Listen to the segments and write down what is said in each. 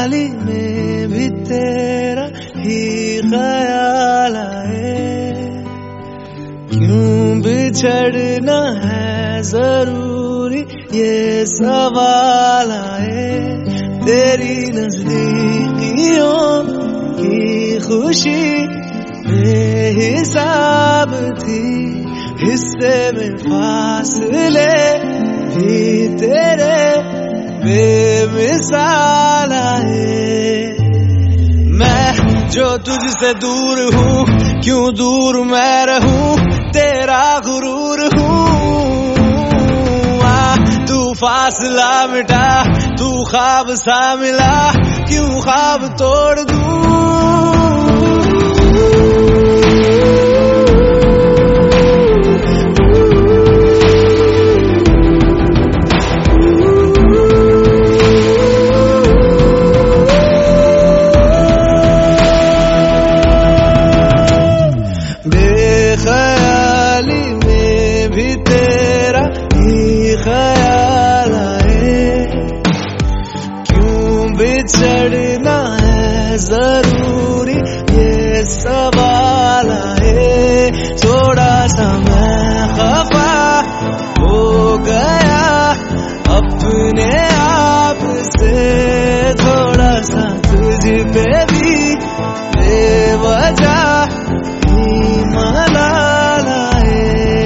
ख्याली में भी तेरा ही ख्याल आए, क्यों बिछड़ना है जरूरी ये सवाल आए। तेरी नजदीकियों की खुशी बेहिसाब थी, हिस्से में फासले भी तेरे बेमिसाल आए। मैं जो तुझसे दूर हूँ, क्यों दूर मैं रहूं, तेरा गुरूर हूँ। तू फासला मिटा, तू ख्वाब सा मिला, क्यों ख्वाब तोड़ दूं। बेख्याली में भी तेरा ही ख्याल आए, क्यों बिछड़ना है जरूरी ये सवाल आए। थोड़ा सा मैं खफा हो गया अपने आप से, थोड़ा सा तुझ पे भी बेवजह मलाल आए।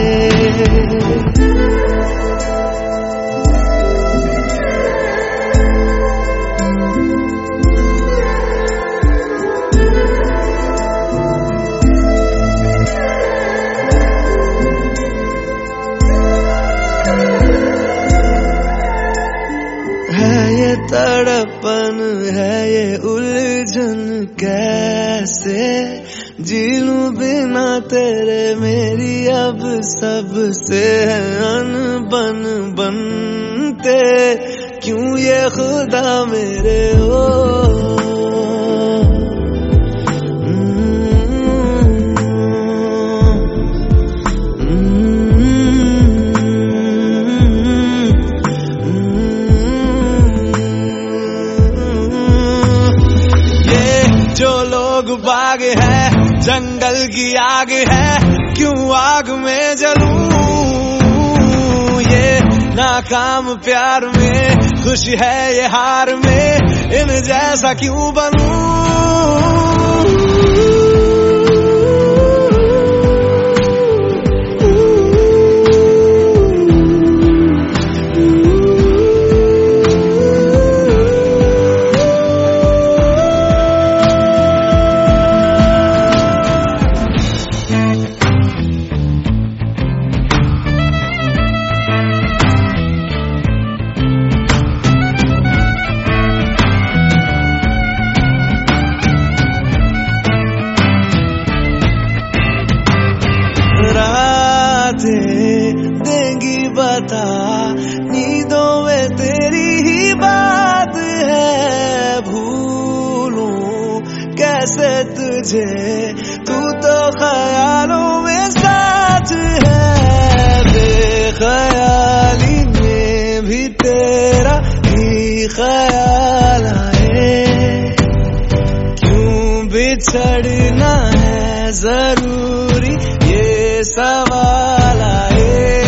है ये तड़पन, है ये उलझन, कैसे जी लूं बिना तेरे, मेरी अब सबसे है अनबन बनते, क्यों ये खुदा मेरे हो। जो लोग बाग है, जंगल की आग है, क्यों आग में जलूं। ये नाकाम प्यार में खुशी है, ये हार में इन जैसा क्यों बनूं। देंगी बता, नींदों में तेरी ही बात है, भूलूं कैसे तुझे, तू तो ख्यालों में साथ है। बेख्याली में भी तेरा ही ख्याल आए, क्यों बिछड़ना है जरूरी ये सवाल आए।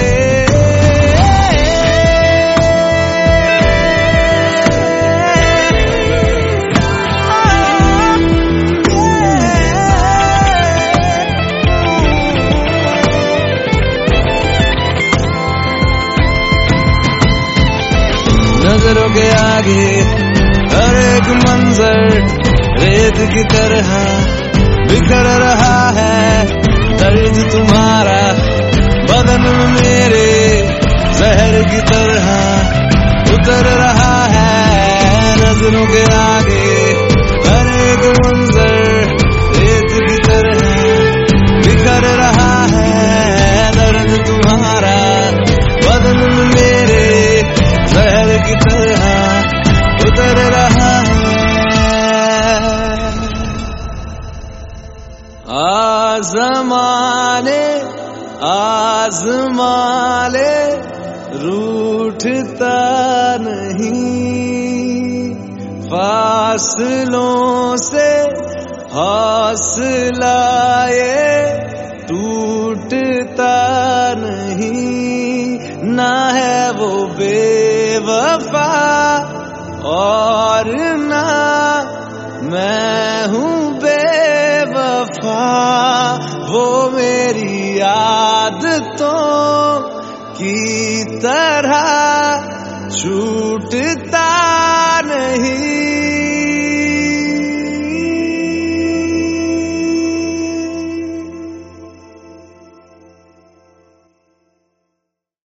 नजरों के आगे हर एक मंजर रेत की तरह बिखर रहा है, दर्द तुम्हारा बदन में मेरे जहर की तरह उतर रहा है। नजरों के आगे हर एक मंजर रेत की तरह बिखर रहा है, दर्द तुम्हारा बदन में मेरे जहर की तरह उतर रहा है। आज़माने आज़माले रूठता नहीं, फासलों से हौसला ये टूटता नहीं, ना है वो बेवफा और ना मैं हूँ बेवफा। वो मेरी आदतों की तरह